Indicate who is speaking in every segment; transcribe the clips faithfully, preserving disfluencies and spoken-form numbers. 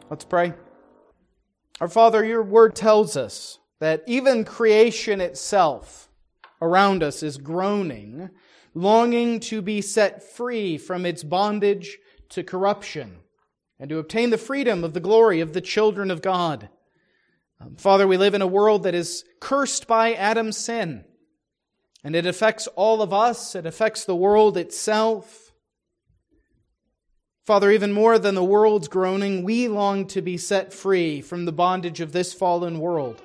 Speaker 1: Let's pray. Our Father, your word tells us that even creation itself around us is groaning, longing to be set free from its bondage to corruption and to obtain the freedom of the glory of the children of God. Um, Father, we live in a world that is cursed by Adam's sin, and it affects all of us. It affects the world itself. Father, even more than the world's groaning, we long to be set free from the bondage of this fallen world.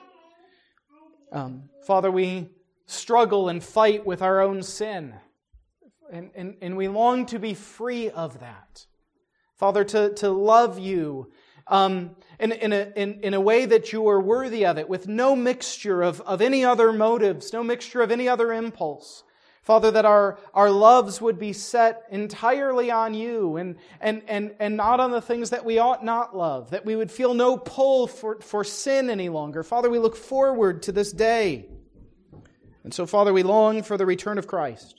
Speaker 1: Um, Father, we struggle and fight with our own sin, and, and, and we long to be free of that. Father, to, to love you um, in, in, a, in, in a way that you are worthy of it, with no mixture of, of any other motives, no mixture of any other impulse. Father, that our, our loves would be set entirely on you and, and, and, and not on the things that we ought not love, that we would feel no pull for, for sin any longer. Father, we look forward to this day. And so, Father, we long for the return of Christ,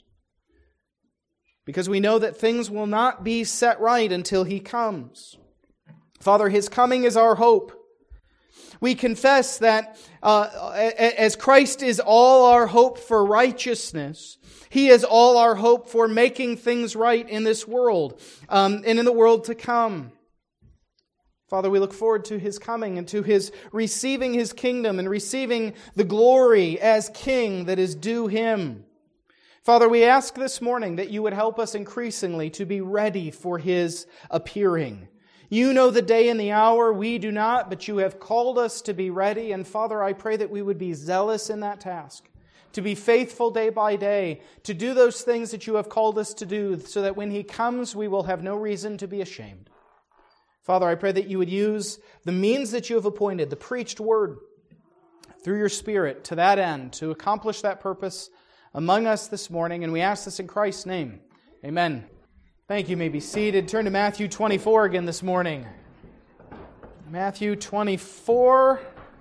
Speaker 1: because we know that things will not be set right until He comes. Father, His coming is our hope. We confess that uh, as Christ is all our hope for righteousness, He is all our hope for making things right in this world um, and in the world to come. Father, we look forward to His coming and to His receiving His kingdom and receiving the glory as King that is due Him. Father, we ask this morning that you would help us increasingly to be ready for His appearing. You know the day and the hour, we do not, but you have called us to be ready. And Father, I pray that we would be zealous in that task, to be faithful day by day, to do those things that you have called us to do, so that when He comes, we will have no reason to be ashamed. Father, I pray that you would use the means that you have appointed, the preached word, through your Spirit, to that end, to accomplish that purpose among us this morning. And we ask this in Christ's name. Amen. Thank you. You may be seated. Turn to Matthew twenty-four again this morning. Matthew twenty-four.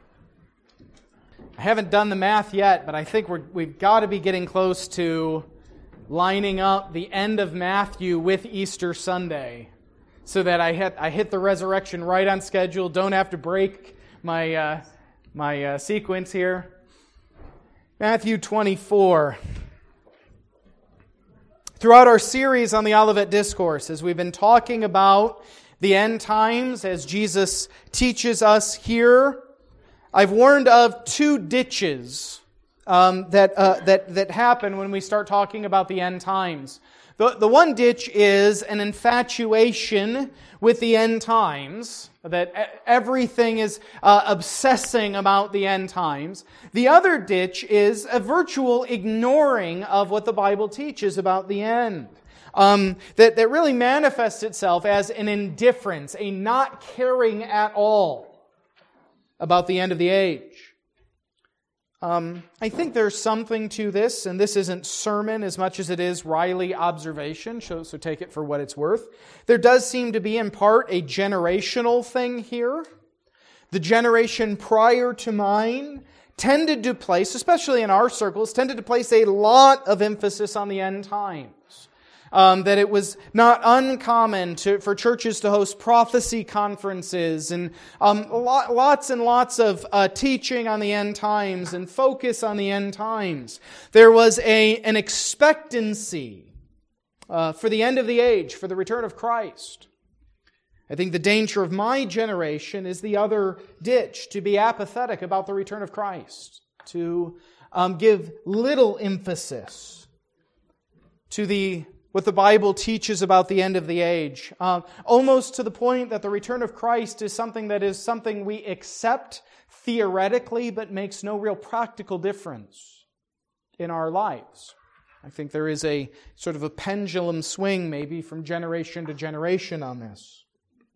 Speaker 1: I haven't done the math yet, but I think we're, we've got to be getting close to lining up the end of Matthew with Easter Sunday, so that I hit I hit the resurrection right on schedule. Don't have to break my uh, my uh, sequence here. Matthew twenty-four. Throughout our series on the Olivet Discourse, as we've been talking about the end times, as Jesus teaches us here, I've warned of two ditches um, that uh, that that happen when we start talking about the end times. The, the one ditch is an infatuation with the end times, that everything is uh, obsessing about the end times. The other ditch is a virtual ignoring of what the Bible teaches about the end. Um, that, that really manifests itself as an indifference, a not caring at all about the end of the age. Um, I think there's something to this, and this isn't sermon as much as it is Riley observation, so, so take it for what it's worth. There does seem to be, in part, a generational thing here. The generation prior to mine tended to place, especially in our circles, tended to place a lot of emphasis on the end times. Um, that it was not uncommon to, for churches to host prophecy conferences and um, lot, lots and lots of uh, teaching on the end times and focus on the end times. There was a an expectancy uh, for the end of the age, for the return of Christ. I think the danger of my generation is the other ditch, to be apathetic about the return of Christ, to um, give little emphasis to the what the Bible teaches about the end of the age, uh, almost to the point that the return of Christ is something that is something we accept theoretically, but makes no real practical difference in our lives. I think there is a sort of a pendulum swing, maybe, from generation to generation on this.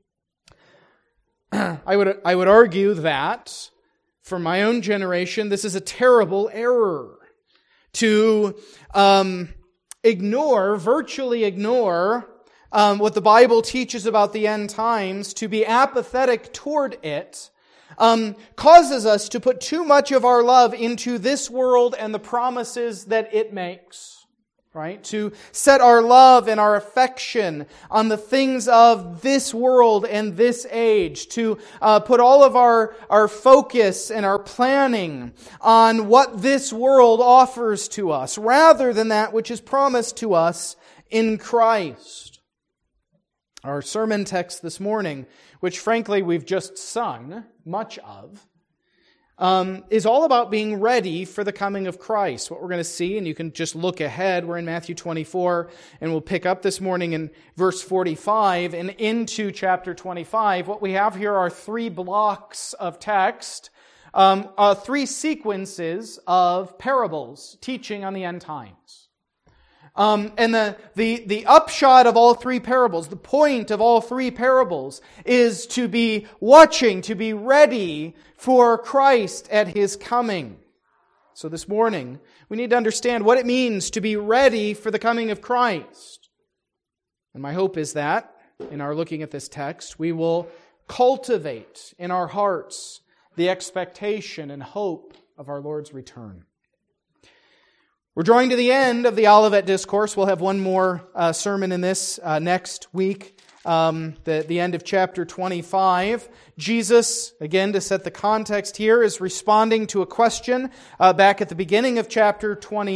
Speaker 1: I would I would argue that, for my own generation, this is a terrible error to Um, ignore, virtually ignore um, what the Bible teaches about the end times, to be apathetic toward it, um, causes us to put too much of our love into this world and the promises that it makes. right? To set our love and our affection on the things of this world and this age. To uh, put all of our, our focus and our planning on what this world offers to us, rather than that which is promised to us in Christ. Our sermon text this morning, which frankly we've just sung much of, Um, is all about being ready for the coming of Christ. What we're going to see, and you can just look ahead, we're in Matthew twenty-four, and we'll pick up this morning in verse forty-five and into chapter twenty-five. What we have here are three blocks of text, um, uh, three sequences of parables teaching on the end times. Um, and the, the, the upshot of all three parables, the point of all three parables, is to be watching, to be ready for Christ at His coming. So this morning, we need to understand what it means to be ready for the coming of Christ. And my hope is that, in our looking at this text, we will cultivate in our hearts the expectation and hope of our Lord's return. We're drawing to the end of the Olivet Discourse. We'll have one more uh, sermon in this uh, next week, um, the, the end of chapter twenty-five. Jesus, again, to set the context here, is responding to a question uh, back at the beginning of chapter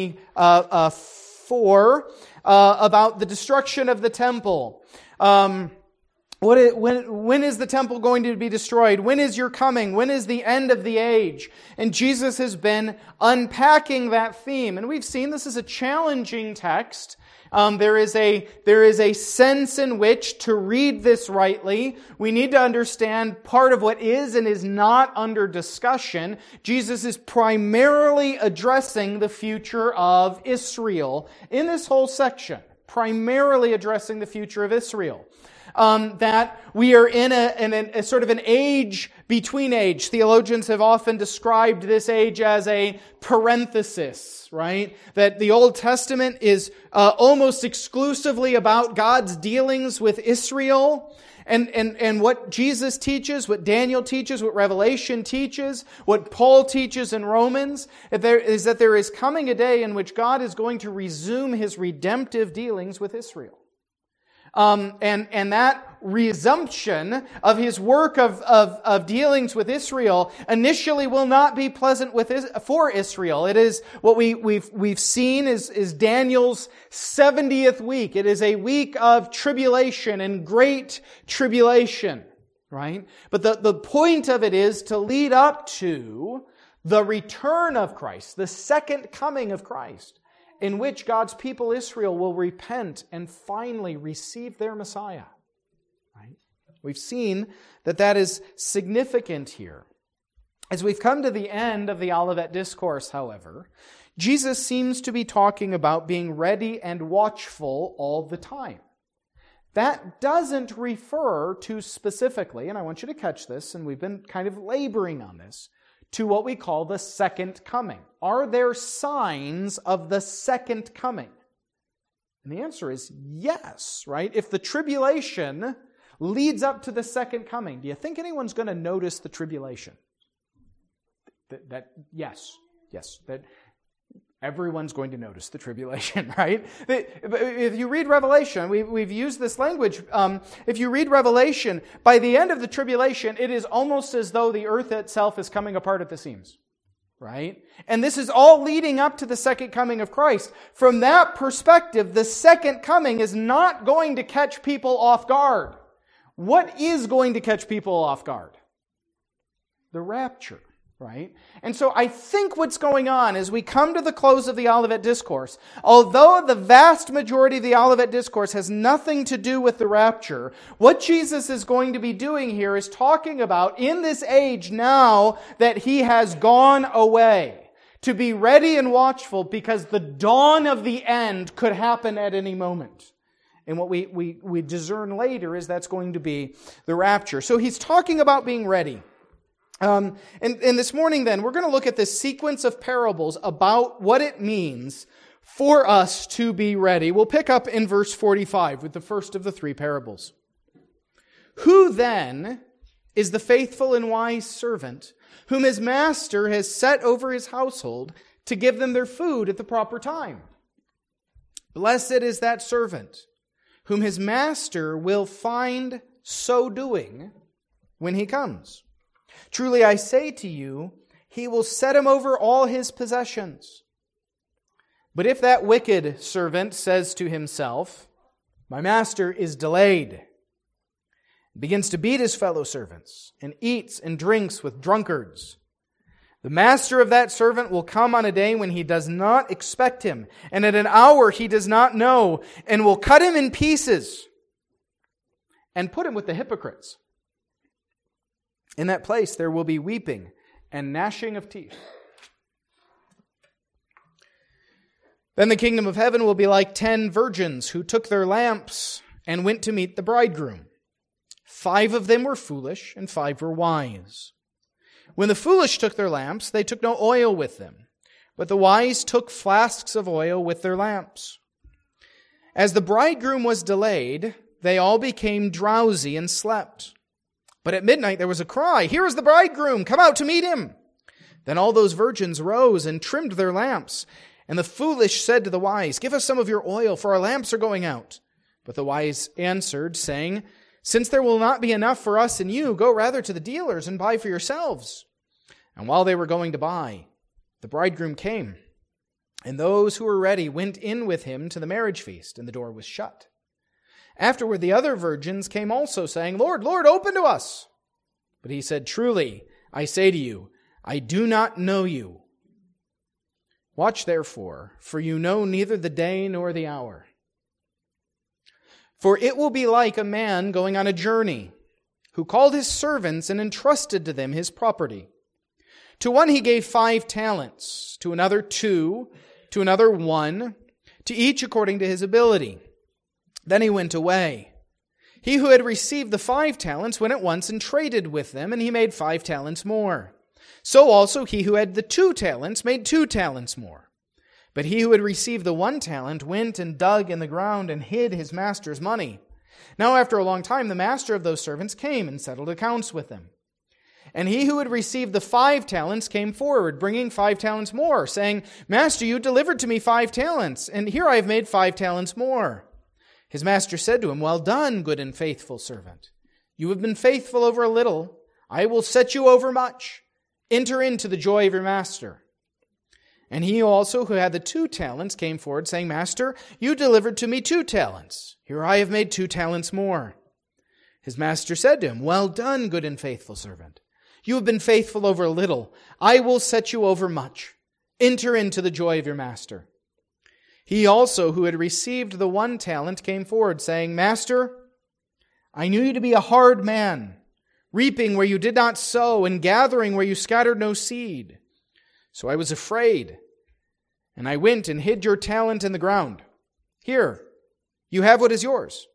Speaker 1: twenty-four uh, about the destruction of the temple. Um What is, when, when is the temple going to be destroyed? When is your coming? When is the end of the age? And Jesus has been unpacking that theme. And we've seen this is a challenging text. Um, there is a, there is a sense in which to read this rightly, we need to understand part of what is and is not under discussion. Jesus is primarily addressing the future of Israel in this whole section. Primarily addressing the future of Israel. Um, that we are in, a, in a, a sort of an age between age. Theologians have often described this age as a parenthesis, right? That the Old Testament is uh, almost exclusively about God's dealings with Israel. And, and, and what Jesus teaches, what Daniel teaches, what Revelation teaches, what Paul teaches in Romans, there, is that there is coming a day in which God is going to resume His redemptive dealings with Israel. Um, and, and that resumption of His work of, of, of dealings with Israel initially will not be pleasant with, for Israel. It is what we, we've, we've seen is, is Daniel's seventieth week. It is a week of tribulation and great tribulation, right? But the, the point of it is to lead up to the return of Christ, the second coming of Christ, in which God's people Israel will repent and finally receive their Messiah. Right? We've seen that that is significant here. As we've come to the end of the Olivet Discourse, however, Jesus seems to be talking about being ready and watchful all the time. That doesn't refer to specifically, and I want you to catch this, and we've been kind of laboring on this, to what we call the second coming. Are there signs of the second coming? And the answer is yes, right? If the tribulation leads up to the second coming, do you think anyone's going to notice the tribulation? That, that yes, yes, that everyone's going to notice the tribulation, right? If you read Revelation, we've, we've used this language. Um, if you read Revelation, by the end of the tribulation, it is almost as though the earth itself is coming apart at the seams, right? And this is all leading up to the second coming of Christ. From that perspective, the second coming is not going to catch people off guard. What is going to catch people off guard? The rapture. Right? And so I think what's going on as we come to the close of the Olivet Discourse, although the vast majority of the Olivet Discourse has nothing to do with the rapture, what Jesus is going to be doing here is talking about in this age now that He has gone away, to be ready and watchful because the dawn of the end could happen at any moment. And what we, we, we discern later is that's going to be the rapture. So He's talking about being ready. Um, and, and this morning then, we're going to look at this sequence of parables about what it means for us to be ready. We'll pick up in verse forty-five with the first of the three parables. Who then is the faithful and wise servant whom his master has set over his household to give them their food at the proper time? Blessed is that servant whom his master will find so doing when he comes. Truly I say to you, he will set him over all his possessions. But if that wicked servant says to himself, my master is delayed, begins to beat his fellow servants, and eats and drinks with drunkards, the master of that servant will come on a day when he does not expect him, and at an hour he does not know, and will cut him in pieces and put him with the hypocrites. In that place there will be weeping and gnashing of teeth. Then the kingdom of heaven will be like ten virgins who took their lamps and went to meet the bridegroom. Five of them were foolish, and five were wise. When the foolish took their lamps, they took no oil with them, but the wise took flasks of oil with their lamps. As the bridegroom was delayed, they all became drowsy and slept. But at midnight there was a cry, here is the bridegroom, come out to meet him. Then all those virgins rose and trimmed their lamps. And the foolish said to the wise, give us some of your oil, for our lamps are going out. But the wise answered, saying, since there will not be enough for us and you, go rather to the dealers and buy for yourselves. And while they were going to buy, the bridegroom came. And those who were ready went in with him to the marriage feast, and the door was shut. Afterward the other virgins came also, saying, Lord, Lord, open to us. But he said, truly, I say to you, I do not know you. Watch therefore, for you know neither the day nor the hour. For it will be like a man going on a journey, who called his servants and entrusted to them his property. To one he gave five talents, to another two, to another one, to each according to his ability. Then he went away. He who had received the five talents went at once and traded with them, and he made five talents more. So also he who had the two talents made two talents more. But he who had received the one talent went and dug in the ground and hid his master's money. Now after a long time the master of those servants came and settled accounts with them. And he who had received the five talents came forward, bringing five talents more, saying, Master, you delivered to me five talents, and here I have made five talents more. His master said to him, Well done, good and faithful servant. You have been faithful over a little. I will set you over much. Enter into the joy of your master. And he also who had the two talents came forward, saying, Master, you delivered to me two talents. Here I have made two talents more. His master said to him, Well done, good and faithful servant. You have been faithful over a little. I will set you over much. Enter into the joy of your master. He also who had received the one talent came forward, saying, Master, I knew you to be a hard man, reaping where you did not sow, and gathering where you scattered no seed. So I was afraid, and I went and hid your talent in the ground. Here, you have what is yours.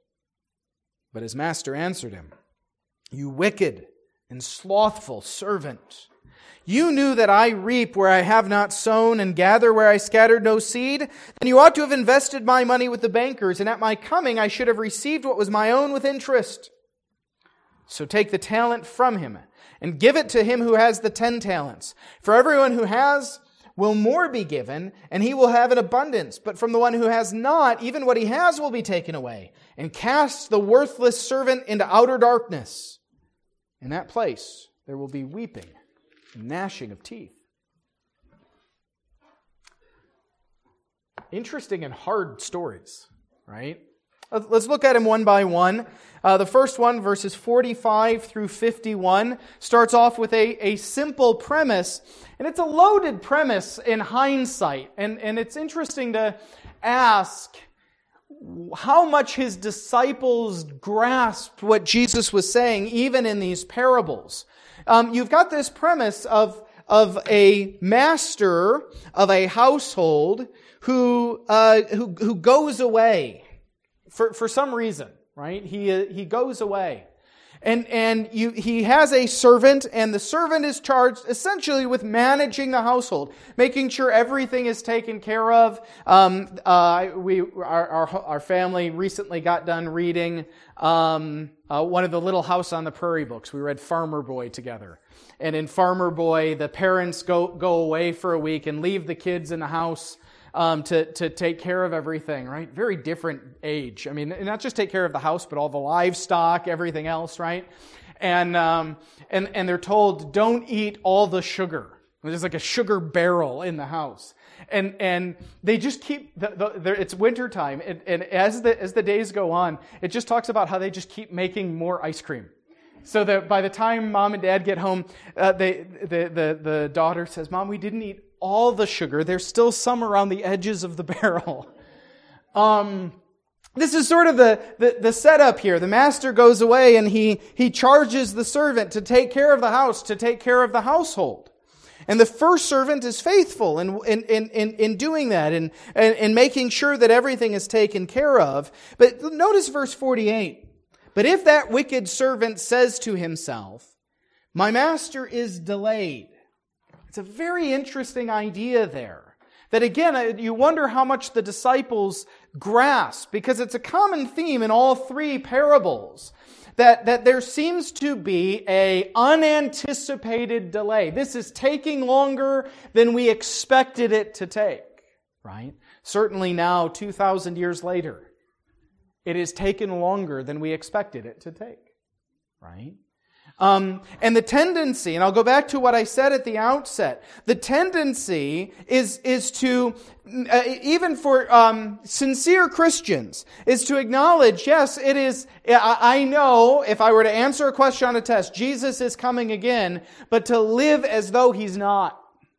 Speaker 1: But his master answered him, You wicked and slothful servant, you knew that I reap where I have not sown and gather where I scattered no seed. Then you ought to have invested my money with the bankers, and at my coming I should have received what was my own with interest. So take the talent from him and give it to him who has the ten talents. For everyone who has will more be given, and he will have an abundance. But from the one who has not, even what he has will be taken away. And cast the worthless servant into outer darkness. In that place there will be weeping and gnashing of teeth. Interesting and hard stories, right? Let's look at them one by one. Uh, the first one, verses forty-five through fifty-one, starts off with a, a simple premise, and it's a loaded premise in hindsight. And, and it's interesting to ask how much his disciples grasped what Jesus was saying, even in these parables. Um, you've got this premise of, of a master of a household who, uh, who, who goes away. For for some reason, right? He he goes away. And and you he has a servant, and the servant is charged essentially with managing the household, making sure everything is taken care of. Um, uh, we our, our our family recently got done reading um, uh, one of the Little House on the Prairie books. We read Farmer Boy together. And in Farmer Boy, the parents go go away for a week and leave the kids in the house. um, to, to take care of everything, right? Very different age. I mean, not just take care of the house, but all the livestock, everything else, right? And um, and and they're told, don't eat all the sugar. There's like a sugar barrel in the house. And and they just keep, the, the, it's wintertime, and, and as the as the days go on, it just talks about how they just keep making more ice cream. So that by the time mom and dad get home, uh, they, the, the, the daughter says, Mom, we didn't eat all the sugar. There's still some around the edges of the barrel. Um, this is sort of the, the, the setup here. The master goes away and he, he charges the servant to take care of the house, to take care of the household. And the first servant is faithful in, in, in, in, in doing that and, and, and making sure that everything is taken care of. But notice verse forty-eight. But if that wicked servant says to himself, my master is delayed. It's a very interesting idea there. That again, you wonder how much the disciples grasp, because it's a common theme in all three parables. That, that there seems to be a unanticipated delay. This is taking longer than we expected it to take, right? Certainly now, two thousand years later, it has taken longer than we expected it to take, right? Um, and the tendency, and I'll go back to what I said at the outset, the tendency is, is to, uh, even for um, sincere Christians, is to acknowledge, yes, it is, I know if I were to answer a question on a test, Jesus is coming again, but to live as though He's not.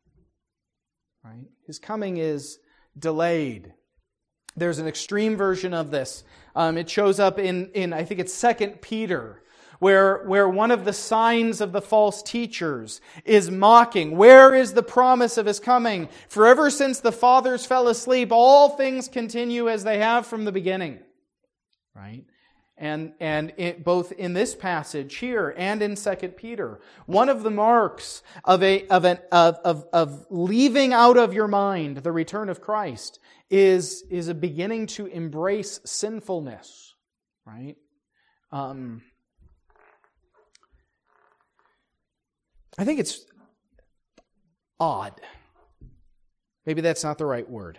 Speaker 1: Right? His coming is delayed. There's an extreme version of this. Um, it shows up in, in, I think it's Second Peter, where, where one of the signs of the false teachers is mocking. Where is the promise of His coming? For ever since the fathers fell asleep, all things continue as they have from the beginning. Right? And, and it, both in this passage here and in Second Peter, one of the marks of, a, of, an, of, of, of leaving out of your mind the return of Christ is, is a beginning to embrace sinfulness. Right? Um... I think it's odd. Maybe that's not the right word.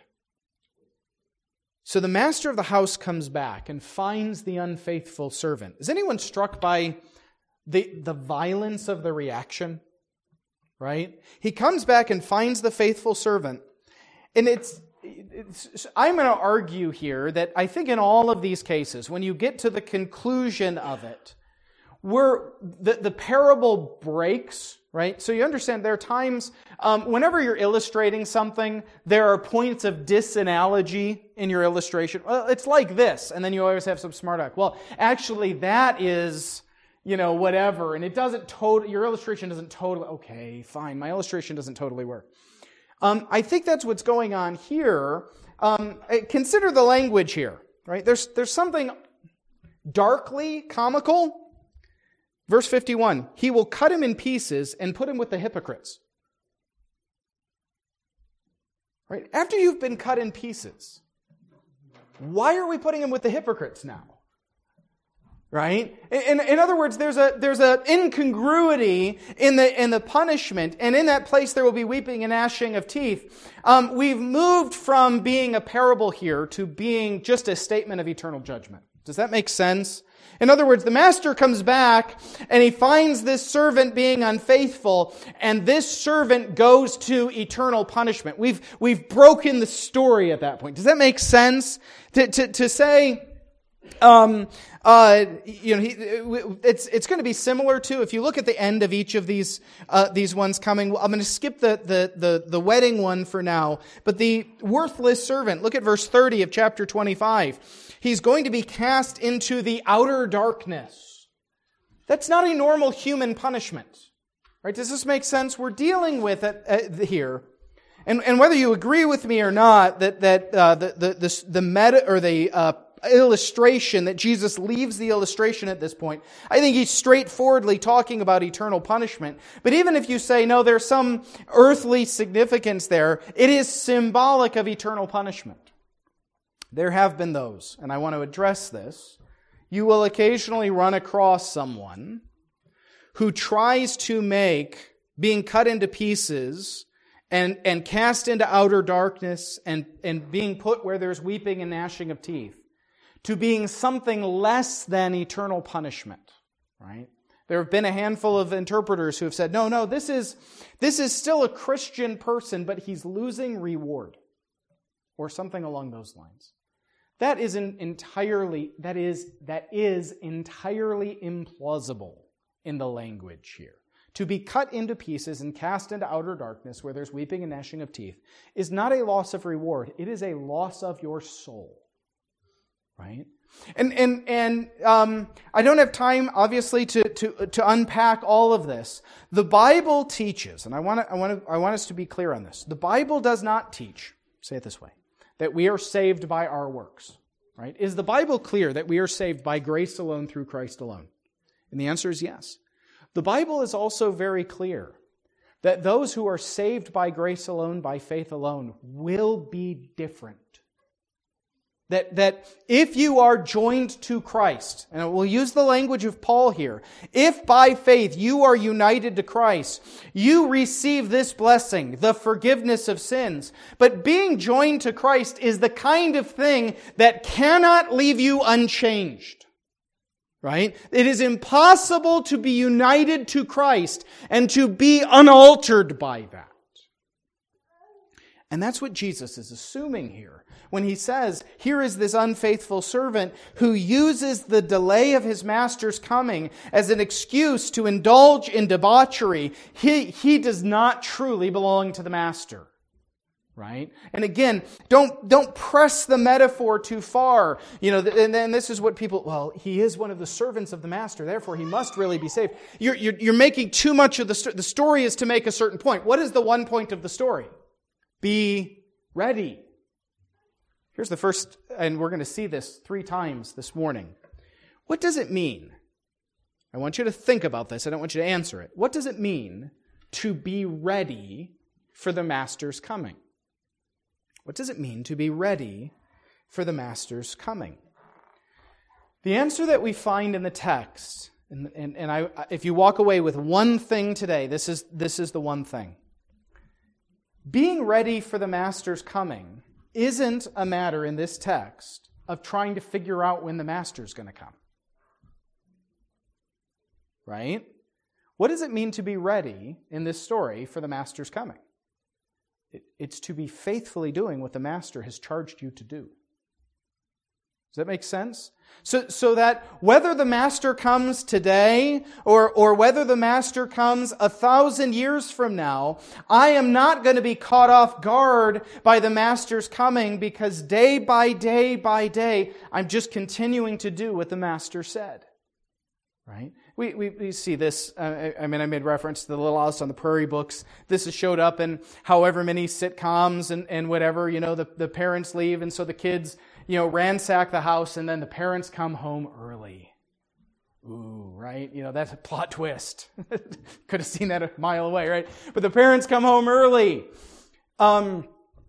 Speaker 1: So the master of the house comes back and finds the unfaithful servant. Is anyone struck by the, the violence of the reaction? Right? He comes back and finds the faithful servant. And it's, it's I'm going to argue here that I think in all of these cases, when you get to the conclusion of it, where the, the parable breaks, right? So you understand there are times, um, whenever you're illustrating something, there are points of disanalogy in your illustration. Well, it's like this, and then you always have some smart aleck. Well, actually that is, you know, whatever, and it doesn't totally, your illustration doesn't totally, okay, fine, my illustration doesn't totally work. Um, I think that's what's going on here. Um, consider the language here, right? There's, there's something darkly comical. Verse fifty-one, he will cut him in pieces and put him with the hypocrites. Right? After you've been cut in pieces, why are we putting him with the hypocrites now? Right? In, in other words, there's a there's an incongruity in the in the punishment, and in that place there will be weeping and gnashing of teeth. Um, we've moved from being a parable here to being just a statement of eternal judgment. Does that make sense? In other words, the master comes back and he finds this servant being unfaithful, and this servant goes to eternal punishment. We've, we've broken the story at that point. Does that make sense? To, to, to say, um, uh, you know, he, it's, it's going to be similar to, if you look at the end of each of these, uh, these ones coming, I'm going to skip the, the, the, the wedding one for now, but the worthless servant, look at verse thirty of chapter twenty-five. He's going to be cast into the outer darkness. That's not a normal human punishment. Right? Does this make sense? We're dealing with it uh, here. And, and whether you agree with me or not, that, that uh, the, the, the, the meta, or the uh, illustration, that Jesus leaves the illustration at this point, I think he's straightforwardly talking about eternal punishment. But even if you say, no, there's some earthly significance there, it is symbolic of eternal punishment. There have been those, and I want to address this. You will occasionally run across someone who tries to make being cut into pieces and, and cast into outer darkness and, and being put where there's weeping and gnashing of teeth, to being something less than eternal punishment, right? There have been a handful of interpreters who have said, no, no, this is, this is still a Christian person, but he's losing reward, or something along those lines. That is an entirely, that is, that is entirely implausible in the language here. To be cut into pieces and cast into outer darkness where there's weeping and gnashing of teeth is not a loss of reward. It is a loss of your soul. Right? And and and um, I don't have time, obviously, to, to to unpack all of this. The Bible teaches, and I want to I want to I want us to be clear on this. The Bible does not teach, say it this way, that we are saved by our works. Right? Is the Bible clear that we are saved by grace alone through Christ alone? And the answer is yes. The Bible is also very clear that those who are saved by grace alone, by faith alone, will be different. That, that if you are joined to Christ, and we'll use the language of Paul here, if by faith you are united to Christ, you receive this blessing, the forgiveness of sins. But being joined to Christ is the kind of thing that cannot leave you unchanged. Right? It is impossible to be united to Christ and to be unaltered by that. And that's what Jesus is assuming here when he says, here is this unfaithful servant who uses the delay of his master's coming as an excuse to indulge in debauchery. He, he does not truly belong to the master. Right? And again, don't, don't press the metaphor too far. You know, and then this is what people, well, he is one of the servants of the master, therefore he must really be saved. You're, you're, you're making too much of the story. The story is to make a certain point. What is the one point of the story? Be ready. Here's the first, and we're going to see this three times this morning. What does it mean? I want you to think about this. I don't want you to answer it. What does it mean to be ready for the master's coming? What does it mean to be ready for the master's coming? The answer that we find in the text, and, and, and I, if you walk away with one thing today, this is, this is the one thing. Being ready for the master's coming isn't a matter in this text of trying to figure out when the master's going to come. Right? What does it mean to be ready in this story for the master's coming? It, it's to be faithfully doing what the master has charged you to do. Does that make sense? So, so that whether the master comes today or, or whether the master comes a thousand years from now, I am not going to be caught off guard by the master's coming because day by day by day, I'm just continuing to do what the master said. Right? We, we, we see this, uh, I mean, I made reference to the Little House on the Prairie books. This has showed up in however many sitcoms and, and whatever, you know, the, the parents leave and so the kids, you know, ransack the house and then the parents come home early. Ooh, right? You know, that's a plot twist. Could have seen that a mile away, right? But the parents come home early. Um,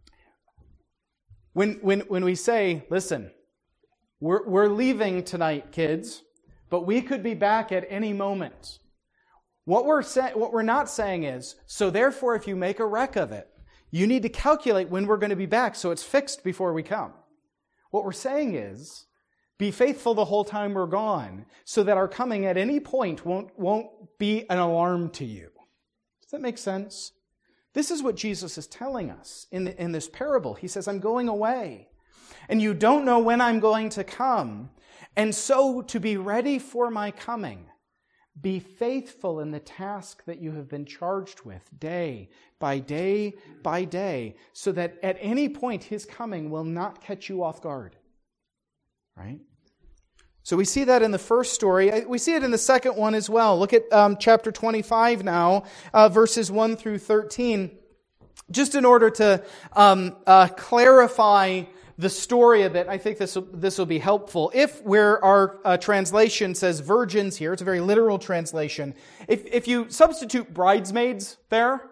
Speaker 1: when, when, when we say, listen, we're, we're leaving tonight, kids, but we could be back at any moment. What we're sa- what we're not saying is, so therefore if you make a wreck of it, you need to calculate when we're going to be back so it's fixed before we come. What we're saying is, be faithful the whole time we're gone so that our coming at any point won't, won't be an alarm to you. Does that make sense? This is what Jesus is telling us in, the, in this parable. He says, I'm going away, and you don't know when I'm going to come. And so, to be ready for my coming, be faithful in the task that you have been charged with day by day by day, so that at any point his coming will not catch you off guard. Right? So we see that in the first story. We see it in the second one as well. Look at um, chapter twenty-five now, uh, verses one through thirteen. Just in order to um, uh, clarify the story a bit, I think this will, this will be helpful. If where our uh, translation says virgins here, it's a very literal translation. If, if you substitute bridesmaids there,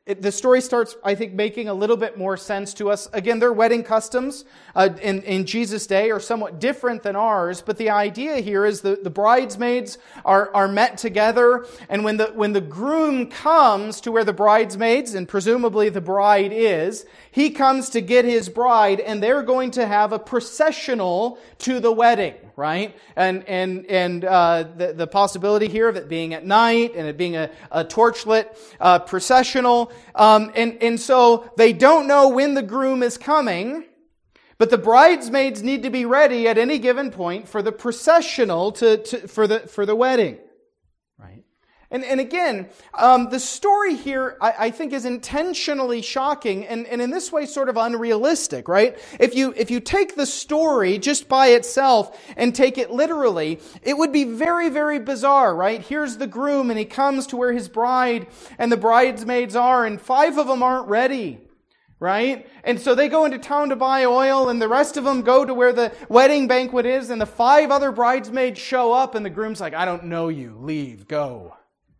Speaker 1: it, the story starts, I think, making a little bit more sense to us. Again, their wedding customs uh, in, in Jesus' day are somewhat different than ours, but the idea here is that the bridesmaids are, are met together, and when the, when the groom comes to where the bridesmaids, and presumably the bride is, he comes to get his bride, and they're going to have a processional to the wedding, right? And and and uh, the, the possibility here of it being at night and it being a, a torchlit uh, processional. Um, and, and so they don't know when the groom is coming, but the bridesmaids need to be ready at any given point for the processional to, to for the for the wedding, right? And and again, um, the story here, I, I think, is intentionally shocking and, and in this way sort of unrealistic, right? If you if you take the story just by itself and take it literally, it would be very, very bizarre, right? Here's the groom and he comes to where his bride and the bridesmaids are, and five of them aren't ready, right? And so they go into town to buy oil, and the rest of them go to where the wedding banquet is, and the five other bridesmaids show up, and the groom's like, I don't know you, leave, go.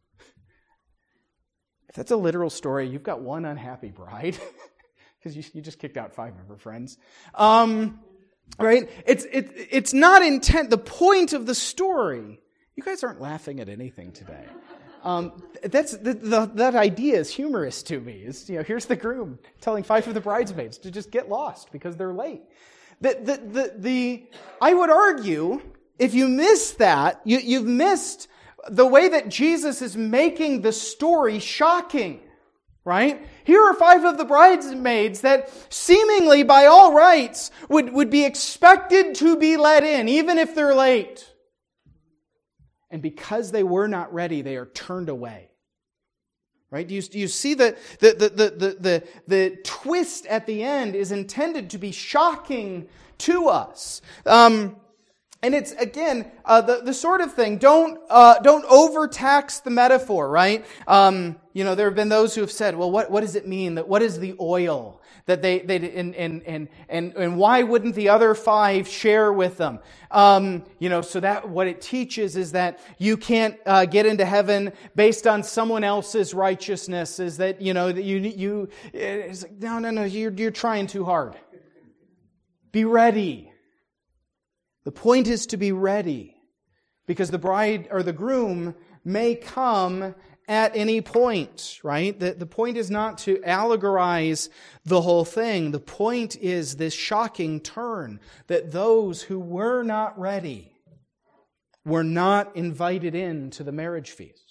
Speaker 1: If that's a literal story, you've got one unhappy bride because you, you just kicked out five of her friends. Um, right? It's it, it's not intent. The point of the story. You guys aren't laughing at anything today. Um, that's the, the, that idea is humorous to me. Is you know here's the groom telling five of the bridesmaids to just get lost because they're late. The the the, the I would argue if you miss that, you, you've missed the way that Jesus is making the story shocking, right? Here are five of the bridesmaids that seemingly by all rights would, would be expected to be let in, even if they're late. And because they were not ready, they are turned away. Right? Do you, do you see the, the, the, the, the, the, the twist at the end is intended to be shocking to us. Um, And it's, again, uh, the, the sort of thing, don't uh, don't overtax the metaphor, right? Um, you know, there have been those who have said, well, what, what does it mean? That what is the oil? That they, they and, and, and, and, and why wouldn't the other five share with them? Um, you know, so that what it teaches is that you can't uh, get into heaven based on someone else's righteousness, is that, you know, that you, you it's like, no, no, no, you're, you're trying too hard. Be ready. The point is to be ready, because the bride or the groom may come at any point, right? The, the point is not to allegorize the whole thing. The point is this shocking turn, that those who were not ready were not invited in to the marriage feast.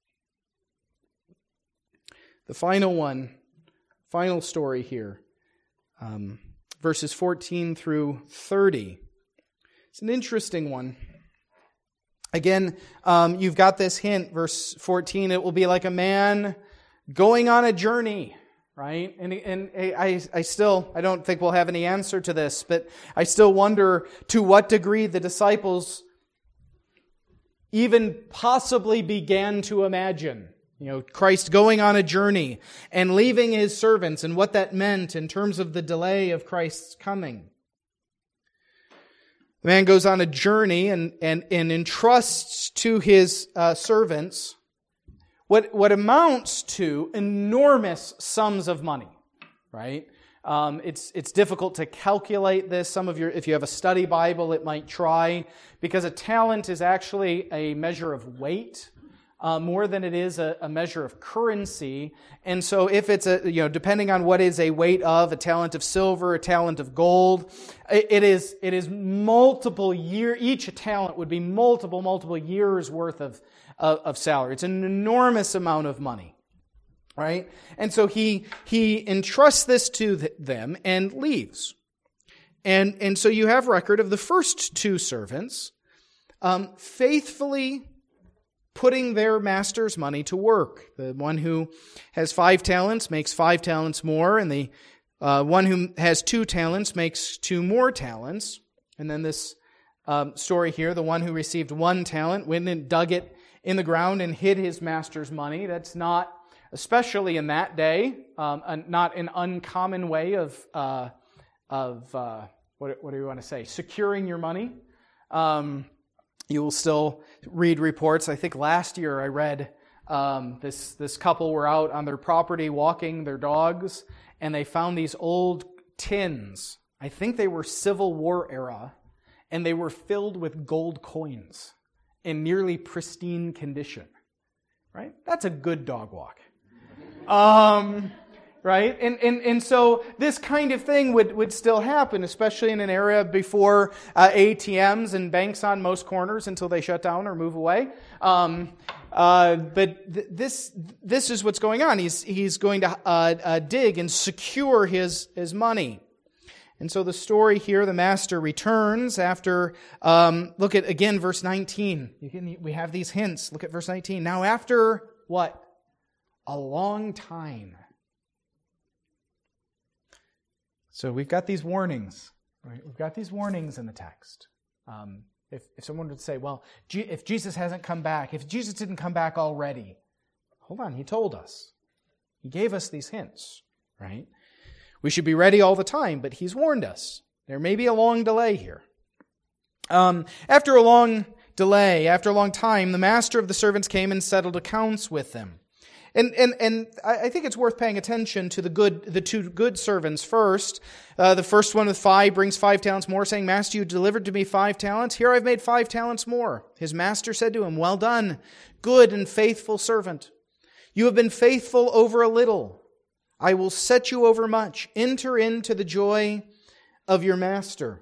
Speaker 1: The final one, final story here, um, verses fourteen through thirty. It's an interesting one. Again, um, you've got this hint, verse fourteen, it will be like a man going on a journey, right? And, and I, I still, I don't think we'll have any answer to this, but I still wonder to what degree the disciples even possibly began to imagine, you know, Christ going on a journey and leaving his servants and what that meant in terms of the delay of Christ's coming. The man goes on a journey and, and, and entrusts to his uh, servants what, what amounts to enormous sums of money, right? Um, it's, it's difficult to calculate this. Some of your, if you have a study Bible, it might try, because a talent is actually a measure of weight. Uh, more than it is a, a measure of currency. And so if it's a, you know, depending on what is a weight of, a talent of silver, a talent of gold, it, it is, it is multiple year, each talent would be multiple, multiple years worth of, of, of salary. It's an enormous amount of money, right? And so he, he entrusts this to th- them and leaves. And, and so you have record of the first two servants, um, faithfully putting their master's money to work. The one who has five talents makes five talents more, and the uh, one who has two talents makes two more talents. And then this um, story here, the one who received one talent went and dug it in the ground and hid his master's money. That's not, especially in that day, um, a, not an uncommon way of, uh, of uh, what, what do you want to say, securing your money. Um You will still read reports. I think last year I read Um, this, this couple were out on their property walking their dogs, and they found these old tins. I think they were Civil War era, and they were filled with gold coins in nearly pristine condition. Right? That's a good dog walk. Um, right? And, and, and so this kind of thing would, would still happen, especially in an era before uh, A T Ms and banks on most corners until they shut down or move away. Um, uh, but th- this this is what's going on. He's he's going to uh, uh, dig and secure his his money. And so the story here, the master returns after, um, look at, again, verse nineteen. You can, we have these hints. Look at verse nineteen. Now after what? A long time. So we've got these warnings, right? We've got these warnings in the text. Um, if, if someone would say, well, G- if Jesus hasn't come back, if Jesus didn't come back already, hold on, he told us. He gave us these hints, right? We should be ready all the time, but he's warned us. There may be a long delay here. Um, after a long delay, after a long time, the master of the servants came and settled accounts with them. And and and I think it's worth paying attention to the good, the two good servants first. Uh, the first one with five brings five talents more, saying, Master, you delivered to me five talents. Here I've made five talents more. His master said to him, Well done, good and faithful servant. You have been faithful over a little. I will set you over much. Enter into the joy of your master.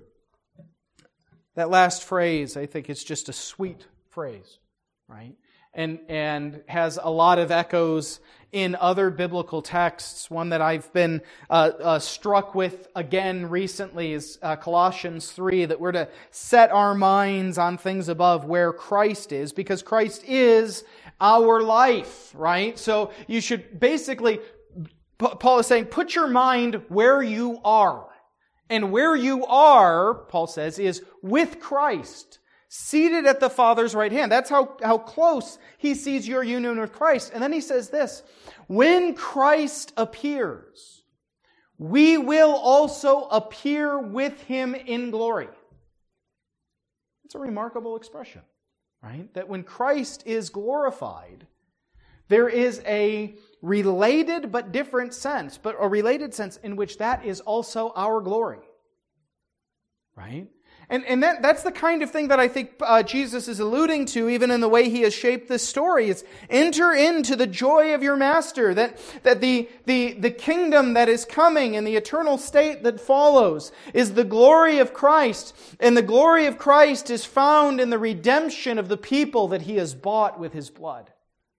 Speaker 1: That last phrase, I think, is just a sweet phrase, right? And and has a lot of echoes in other biblical texts. One that I've been uh, uh, struck with again recently is uh, Colossians three, that we're to set our minds on things above where Christ is, because Christ is our life, right? So you should basically... Paul is saying, put your mind where you are. And where you are, Paul says, is with Christ, seated at the Father's right hand. That's how, how close he sees your union with Christ. And then he says this, when Christ appears, we will also appear with him in glory. It's a remarkable expression, right? That when Christ is glorified, there is a related but different sense, but a related sense in which that is also our glory. Right? And, and that, that's the kind of thing that I think uh, Jesus is alluding to, even in the way he has shaped this story, is enter into the joy of your master, that, that the, the, the kingdom that is coming and the eternal state that follows is the glory of Christ. And the glory of Christ is found in the redemption of the people that he has bought with his blood.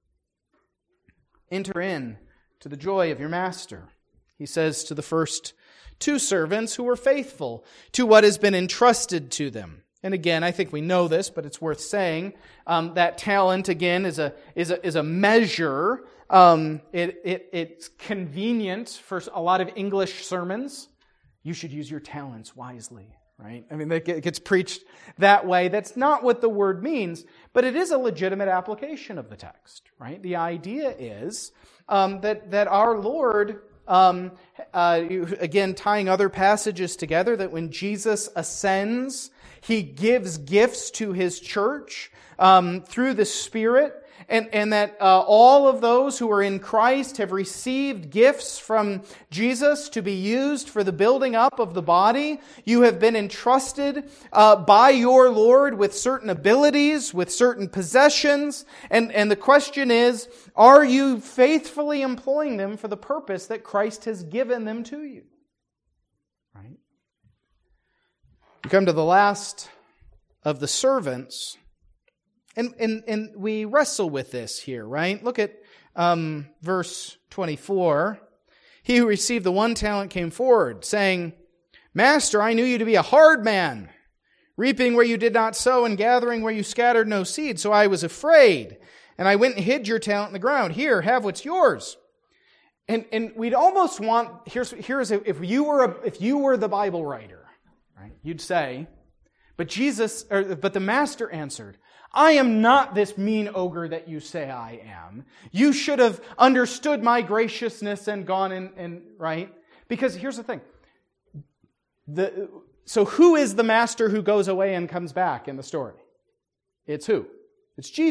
Speaker 1: Enter in to the joy of your master. He says to the first two servants who were faithful to what has been entrusted to them. And again, I think we know this, but it's worth saying. Um, that talent, again, is a is a is a measure. Um, it it it's convenient for a lot of English sermons. You should use your talents wisely. Right? I mean, it gets preached that way. That's not what the word means, but it is a legitimate application of the text, right? The idea is um, that that our Lord, um, uh, again, tying other passages together, that when Jesus ascends, he gives gifts to his church um, through the Spirit, and, and that uh, all of those who are in Christ have received gifts from Jesus to be used for the building up of the body. You have been entrusted uh, by your Lord with certain abilities, with certain possessions, and, and the question is, are you faithfully employing them for the purpose that Christ has given them to you? Right? We come to the last of the servants. And, and and we wrestle with this here, right? Look at um, verse twenty-four. He who received the one talent came forward, saying, Master, I knew you to be a hard man, reaping where you did not sow and gathering where you scattered no seed. So I was afraid, and I went and hid your talent in the ground. Here, have what's yours. And and we'd almost want, here's here's if you were a, if you were the Bible writer, right? You'd say, but Jesus, or, but the Master answered, I am not this mean ogre that you say I am. You should have understood my graciousness and gone in, and right? Because here's the thing. The, so who is the master who goes away and comes back in the story? It's who? It's Jesus.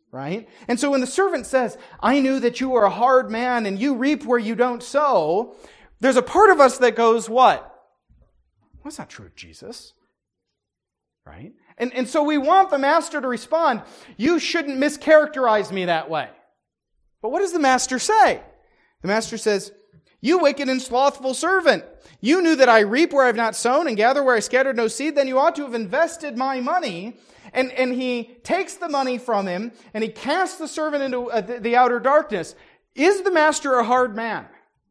Speaker 1: right? And so when the servant says, I knew that you were a hard man and you reap where you don't sow, there's a part of us that goes, what? Well, that's not true of Jesus, right? And, and so we want the master to respond, you shouldn't mischaracterize me that way. But what does the master say? The master says, you wicked and slothful servant, you knew that I reap where I have not sown and gather where I scattered no seed, then you ought to have invested my money. And, and he takes the money from him and he casts the servant into uh, the, the outer darkness. Is the master a hard man?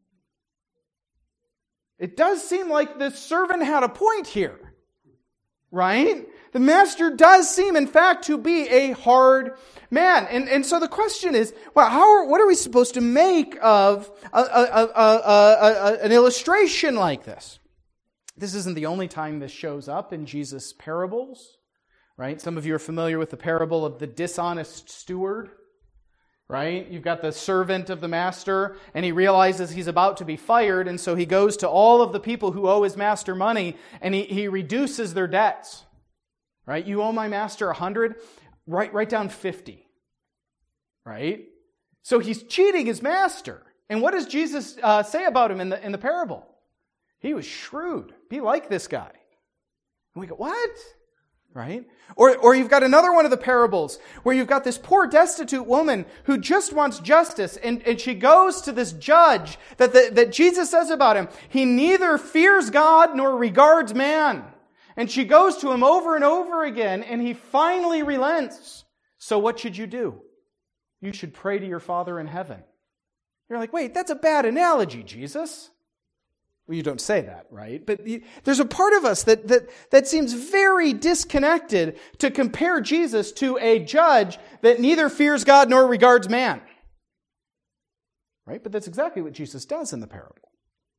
Speaker 1: It does seem like the servant had a point here, right? The master does seem, in fact, to be a hard man. And, and so the question is, well, how are, what are we supposed to make of a, a, a, a, a, an illustration like this? This isn't the only time this shows up in Jesus' parables, right? Some of you are familiar with the parable of the dishonest steward, right? You've got the servant of the master, and he realizes he's about to be fired, and so he goes to all of the people who owe his master money, and he, he reduces their debts. Right? You owe my master a hundred, write, write down fifty. Right? So he's cheating his master. And what does Jesus uh, say about him in the, in the parable? He was shrewd. Be like this guy. And we go, what? Right? Or, or you've got another one of the parables where you've got this poor destitute woman who just wants justice, and, and she goes to this judge that, the, that Jesus says about him, he neither fears God nor regards man. And she goes to him over and over again, and he finally relents. So what should you do? You should pray to your Father in heaven. You're like, wait, that's a bad analogy, Jesus. Well, you don't say that, right? But there's a part of us that, that, that seems very disconnected to compare Jesus to a judge that neither fears God nor regards man. Right? But that's exactly what Jesus does in the parable.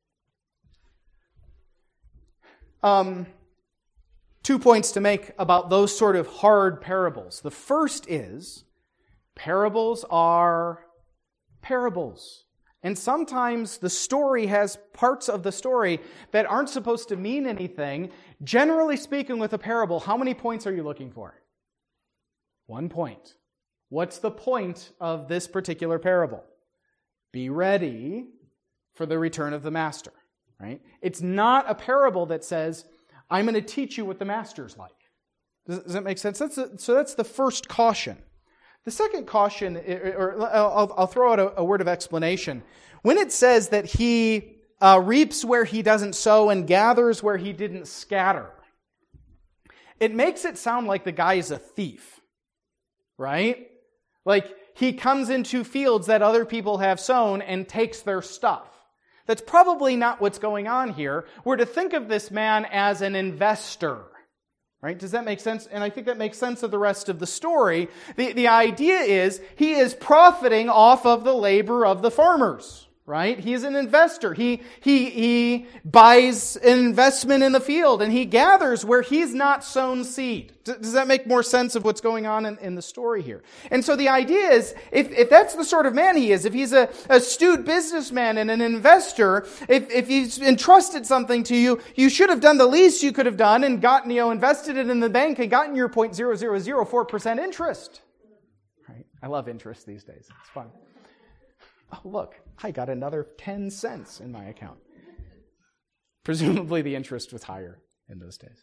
Speaker 1: Um... Two points to make about those sort of hard parables. The first is, parables are parables. And sometimes the story has parts of the story that aren't supposed to mean anything. Generally speaking, with a parable, how many points are you looking for? One point. What's the point of this particular parable? Be ready for the return of the master. Right? It's not a parable that says, I'm going to teach you what the master's like. Does, does that make sense? That's a, so that's the first caution. The second caution, or I'll, I'll throw out a, a word of explanation. When it says that he uh, reaps where he doesn't sow and gathers where he didn't scatter, it makes it sound like the guy is a thief, right? Like he comes into fields that other people have sown and takes their stuff. That's probably not what's going on here. We're to think of this man as an investor. Right? Does that make sense? And I think that makes sense of the rest of the story. The, the idea is he is profiting off of the labor of the farmers. Right? He is an investor. He, he, he buys an investment in the field and he gathers where he's not sown seed. Does that make more sense of what's going on in, in the story here? And so the idea is, if, if that's the sort of man he is, if he's a astute businessman and an investor, if, if he's entrusted something to you, you should have done the least you could have done and gotten, you know, invested it in the bank and gotten your zero point zero zero zero four percent interest. Right? I love interest these days. It's fun. Oh, look, I got another ten cents in my account. Presumably the interest was higher in those days.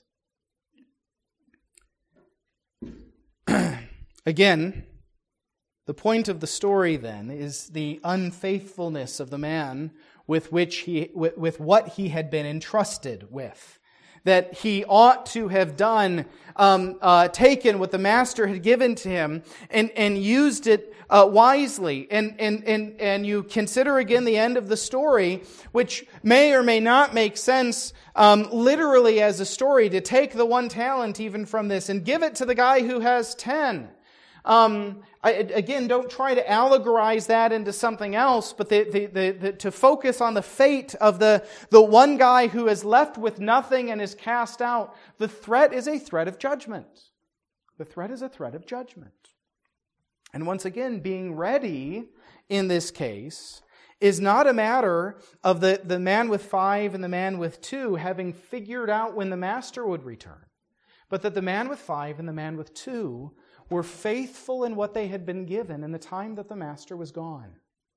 Speaker 1: Again, the point of the story then is the unfaithfulness of the man with which he, with, with what he had been entrusted with. That he ought to have done, um, uh, taken what the master had given to him and, and used it uh, wisely. And, and, and, and you consider again the end of the story, which may or may not make sense um, literally as a story, to take the one talent even from this and give it to the guy who has ten. Um, I, again, don't try to allegorize that into something else, but the, the, the, the, to focus on the fate of the, the one guy who is left with nothing and is cast out. The threat is a threat of judgment. The threat is a threat of judgment. And once again, being ready in this case is not a matter of the, the man with five and the man with two having figured out when the master would return, but that the man with five and the man with two were faithful in what they had been given in the time that the master was gone.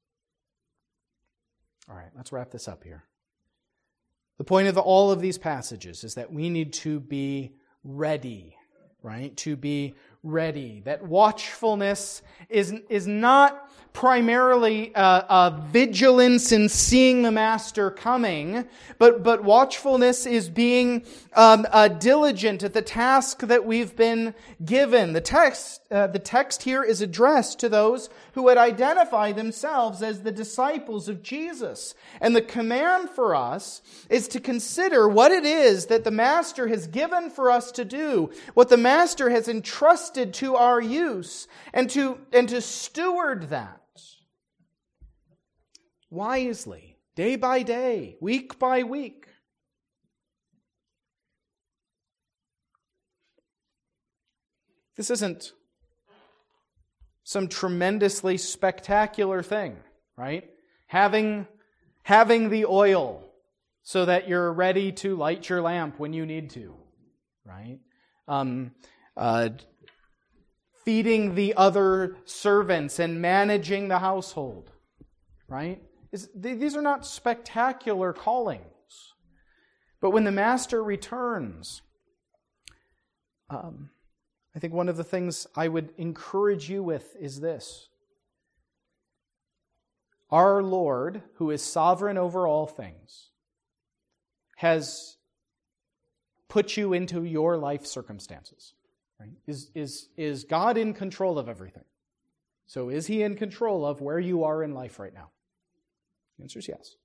Speaker 1: All right, let's wrap this up here. The point of all of these passages is that we need to be ready, right? To be ready. That watchfulness is, is not primarily a, a vigilance in seeing the master coming, but, but watchfulness is being um, uh, diligent at the task that we've been given. The text, uh, the text here is addressed to those who would identify themselves as the disciples of Jesus. And the command for us is to consider what it is that the master has given for us to do, what the master has entrusted to our use, and to, and to steward that wisely, day by day, week by week. This isn't some tremendously spectacular thing, right? Having, having the oil so that you're ready to light your lamp when you need to, right? Um, uh, feeding the other servants and managing the household, right? Is, these are not spectacular callings. But when the master returns, um, I think one of the things I would encourage you with is this. Our Lord, who is sovereign over all things, has put you into your life circumstances. Right? Is, is, is God in control of everything? So is He in control of where you are in life right now? The answer is yes.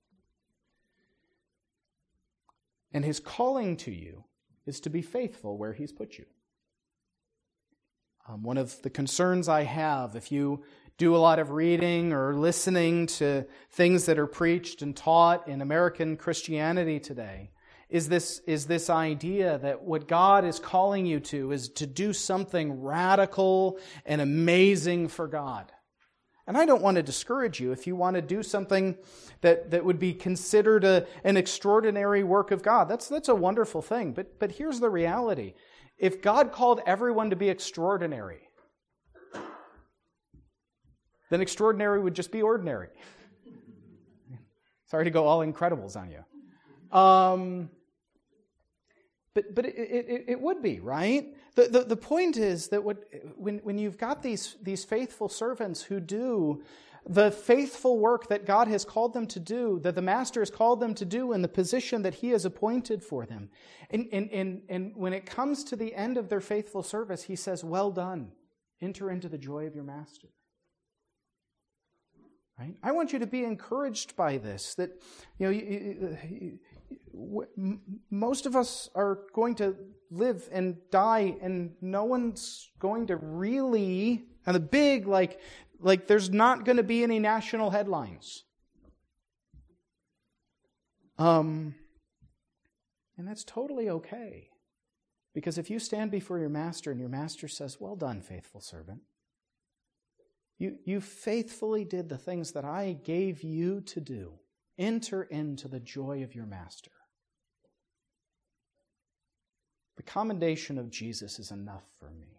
Speaker 1: And His calling to you is to be faithful where He's put you. Um, one of the concerns I have, if you do a lot of reading or listening to things that are preached and taught in American Christianity today, is this, is this idea that what God is calling you to is to do something radical and amazing for God. And I don't want to discourage you if you want to do something that, that would be considered a, an extraordinary work of God. That's, that's a wonderful thing. But, but here's the reality. If God called everyone to be extraordinary, then extraordinary would just be ordinary. Sorry to go all Incredibles on you. Um, but but it, it, it would be, right? The, the, the point is that what, when, when you've got these, these faithful servants who do the faithful work that God has called them to do, that the Master has called them to do in the position that He has appointed for them, and, and, and, and when it comes to the end of their faithful service, He says, well done, enter into the joy of your Master. Right? I want you to be encouraged by this, that you know, you, you, you, most of us are going to live and die, and no one's going to really, and the big, like, like there's not going to be any national headlines. Um, and that's totally okay. Because if you stand before your master and your master says, well done, faithful servant, You, you faithfully did the things that I gave you to do. Enter into the joy of your master. The commendation of Jesus is enough for me.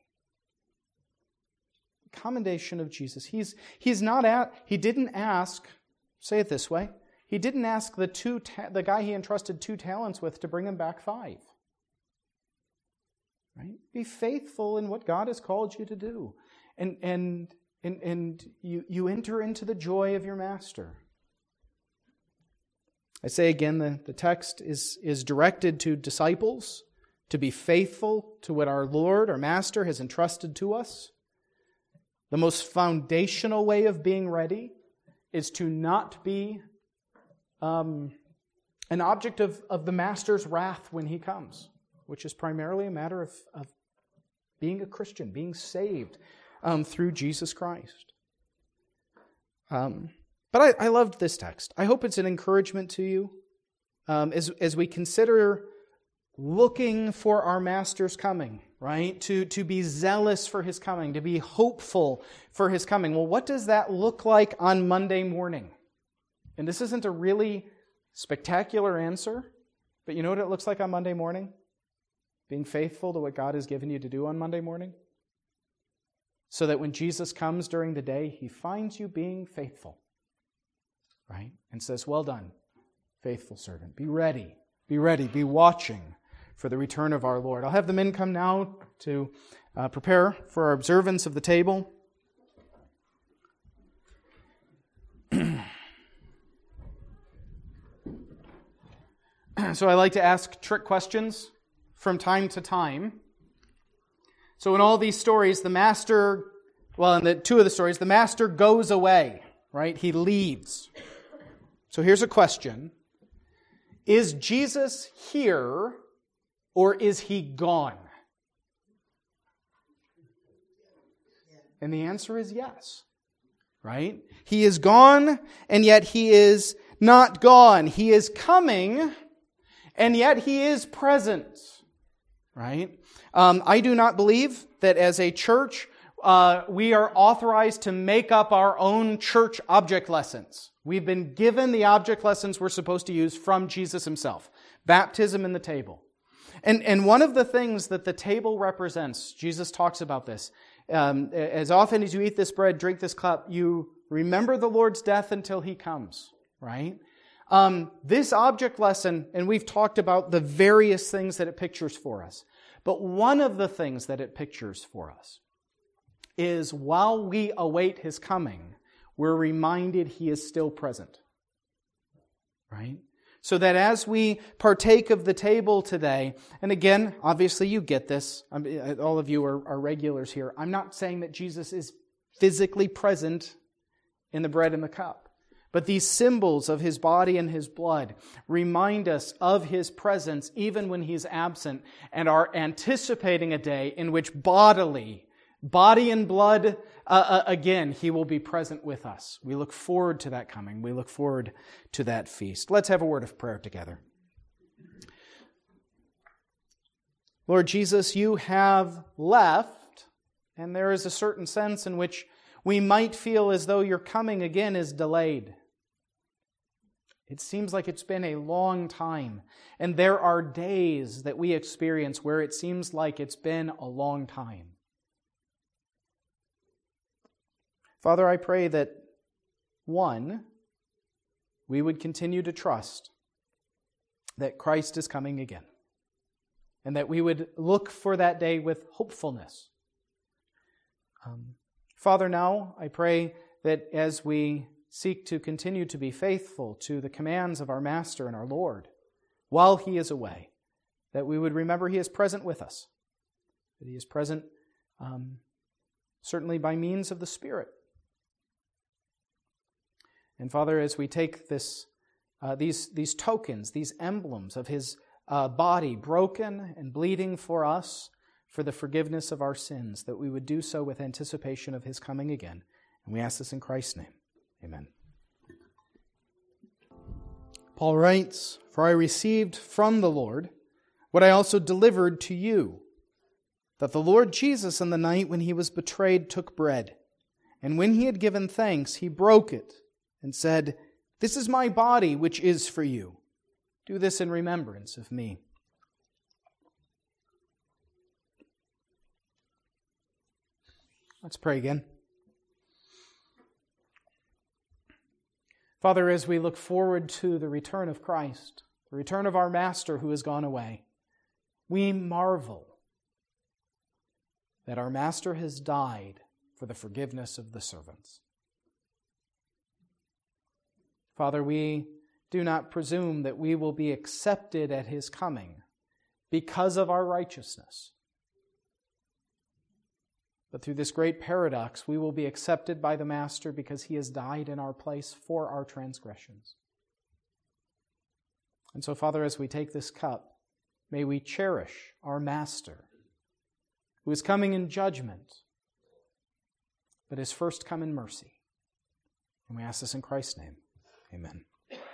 Speaker 1: The commendation of Jesus. He's, he's not at, he didn't ask, say it this way, he didn't ask the two ta- the guy he entrusted two talents with to bring him back five. Right? Be faithful in what God has called you to do. And, and And, and you, you enter into the joy of your master. I say again, the, the text is, is directed to disciples to be faithful to what our Lord, our Master, has entrusted to us. The most foundational way of being ready is to not be um, an object of, of the Master's wrath when He comes, which is primarily a matter of, of being a Christian, being saved, Um, through Jesus Christ. Um, but I, I loved this text. I hope it's an encouragement to you um, as, as we consider looking for our Master's coming, right? To, to be zealous for His coming, to be hopeful for His coming. Well, what does that look like on Monday morning? And this isn't a really spectacular answer, but you know what it looks like on Monday morning? Being faithful to what God has given you to do on Monday morning? so that when Jesus comes during the day, he finds you being faithful, right? And says, well done, faithful servant. Be ready, be ready, be watching for the return of our Lord. I'll have the men come now to uh, prepare for our observance of the table. So I like to ask trick questions from time to time. So in all these stories, the master, well, in the two of the stories, the master goes away, right? He leaves. So here's a question. Is Jesus here or is he gone? And the answer is yes, right? He is gone, and yet he is not gone. He is coming, and yet he is present, right? Um, I do not believe that as a church, uh, we are authorized to make up our own church object lessons. We've been given the object lessons we're supposed to use from Jesus himself. Baptism and the table. And, and one of the things that the table represents, Jesus talks about this, um, as often as you eat this bread, drink this cup, you remember the Lord's death until he comes, right? Um, this object lesson, and we've talked about the various things that it pictures for us, but one of the things that it pictures for us is while we await his coming, we're reminded he is still present, right? So that as we partake of the table today, and again, obviously you get this, all of you are, are regulars here, I'm not saying that Jesus is physically present in the bread and the cup. But these symbols of his body and his blood remind us of his presence even when he's absent, and are anticipating a day in which bodily, body and blood, uh, uh, again, he will be present with us. We look forward to that coming. We look forward to that feast. Let's have a word of prayer together. Lord Jesus, you have left, and there is a certain sense in which we might feel as though your coming again is delayed. It seems like it's been a long time, and there are days that we experience where it seems like it's been a long time. Father, I pray that, one, we would continue to trust that Christ is coming again, and that we would look for that day with hopefulness. Um, Father, now I pray that as we seek to continue to be faithful to the commands of our Master and our Lord while he is away, that we would remember he is present with us, that he is present um, certainly by means of the Spirit. And Father, as we take this, uh, these, these tokens, these emblems of his uh, body broken and bleeding for us for the forgiveness of our sins, that we would do so with anticipation of his coming again. And we ask this in Christ's name. Amen. Paul writes, "For I received from the Lord what I also delivered to you, that the Lord Jesus on the night when he was betrayed took bread, and when he had given thanks, he broke it and said, 'This is my body, which is for you. Do this in remembrance of me.'" Let's pray again. Father, as we look forward to the return of Christ, the return of our Master who has gone away, we marvel that our Master has died for the forgiveness of the servants. Father, we do not presume that we will be accepted at his coming because of our righteousness. But through this great paradox, we will be accepted by the Master because he has died in our place for our transgressions. And so, Father, as we take this cup, may we cherish our Master, who is coming in judgment, but is first come in mercy. And we ask this in Christ's name. Amen.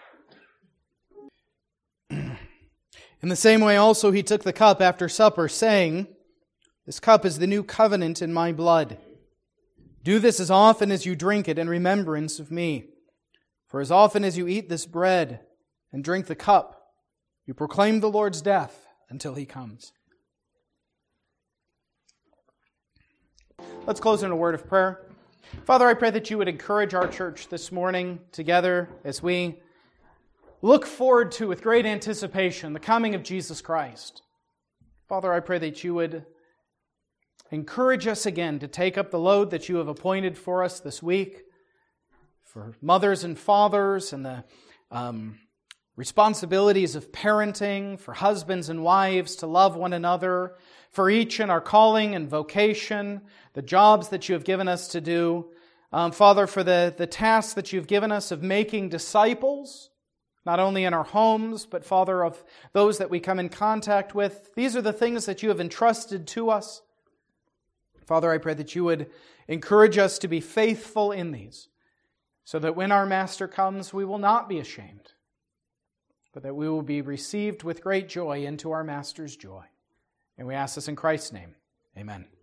Speaker 1: In the same way also he took the cup after supper, saying, "This cup is the new covenant in my blood. Do this as often as you drink it in remembrance of me. For as often as you eat this bread and drink the cup, you proclaim the Lord's death until he comes." Let's close in a word of prayer. Father, I pray that you would encourage our church this morning together as we look forward to, with great anticipation, the coming of Jesus Christ. Father, I pray that you would encourage us again to take up the load that you have appointed for us this week, for mothers and fathers and the um, responsibilities of parenting, for husbands and wives to love one another, for each in our calling and vocation, the jobs that you have given us to do. Um, Father, for the, the task that you've given us of making disciples, not only in our homes, but Father, of those that we come in contact with. These are the things that you have entrusted to us. Father, I pray that you would encourage us to be faithful in these, so that when our Master comes, we will not be ashamed, but that we will be received with great joy into our Master's joy. And we ask this in Christ's name. Amen.